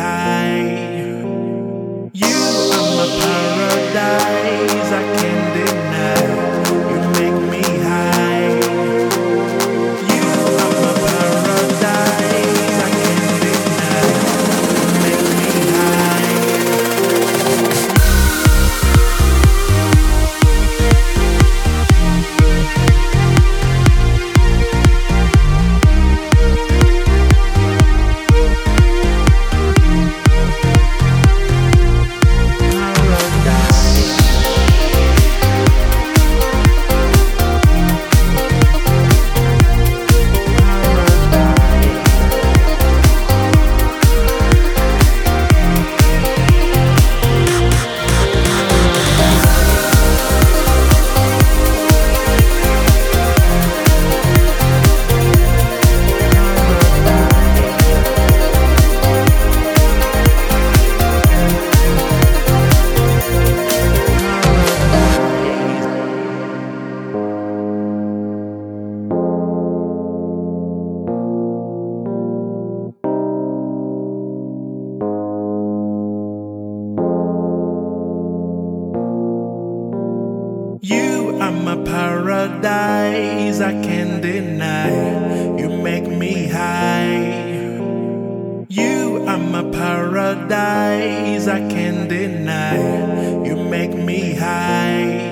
high. You are my paradise, I can't deny. You make me high. You are my paradise, I can't deny. You make me high. You are my paradise, I can't deny. You make me high. You are my paradise, I can't deny. You make me high.